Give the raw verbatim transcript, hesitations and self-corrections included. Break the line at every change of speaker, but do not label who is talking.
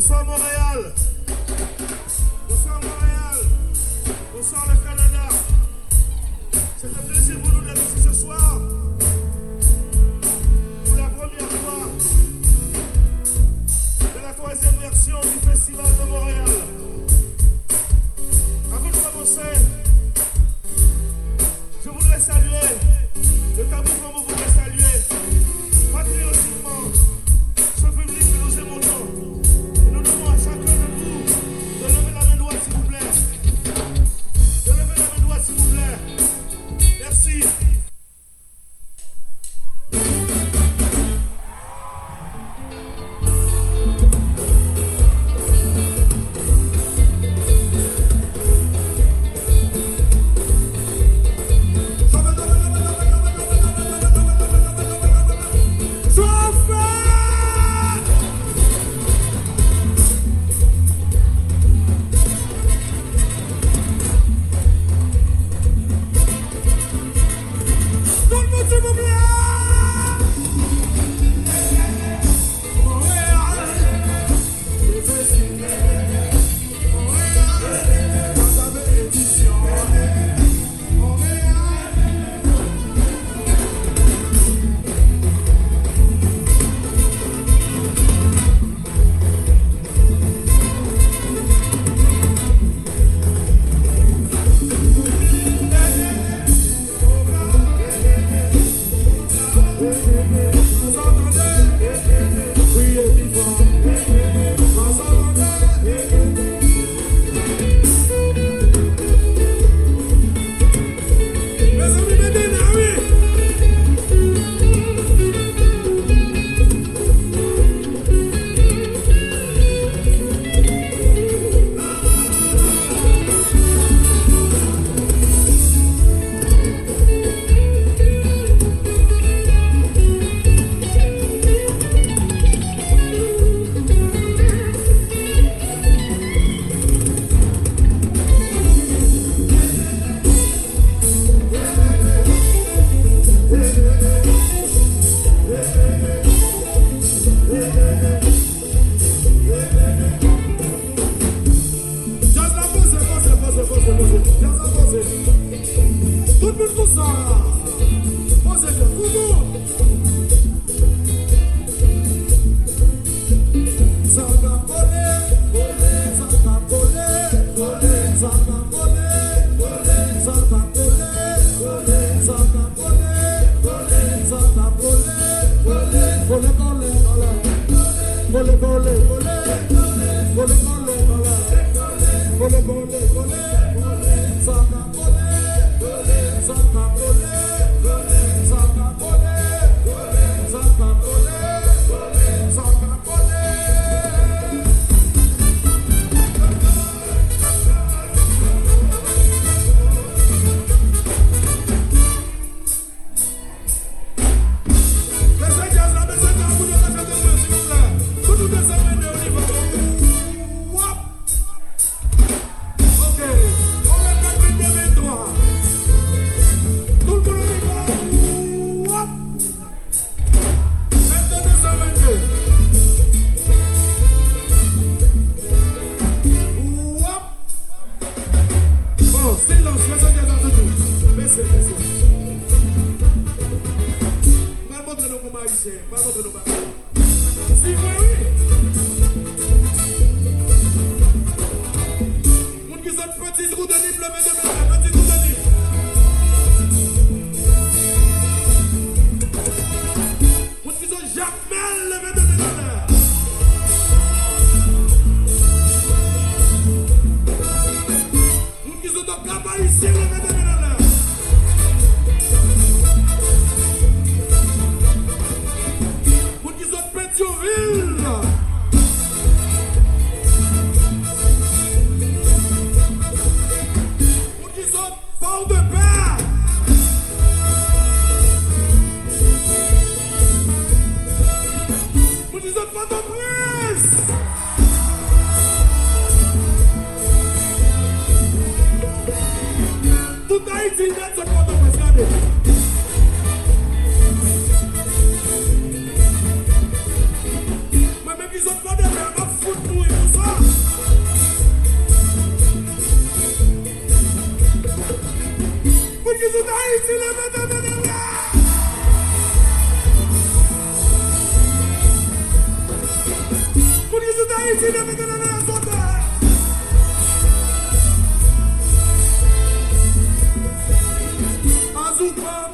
Bonsoir Montréal. Bonsoir Montréal. Bonsoir le Canada. C'est un plaisir pour nous d'être ici ce soir. Pour la première fois de la troisième version du Festival de Montréal. Avant de commencer, je voudrais saluer le tabou comme vous voudrez saluer patriotiquement ce public que nous aimons tant. Et nous demandons à chacun de vous de lever la main droite s'il vous plaît. De lever la main droite s'il vous plaît. Merci.
Mas me avisou que pode haver uma futura.
Moun ki sou d'Haïti, levez ta main en l'air. Moun ki sou d'Haïti, levez ta main en l'air. Azouka.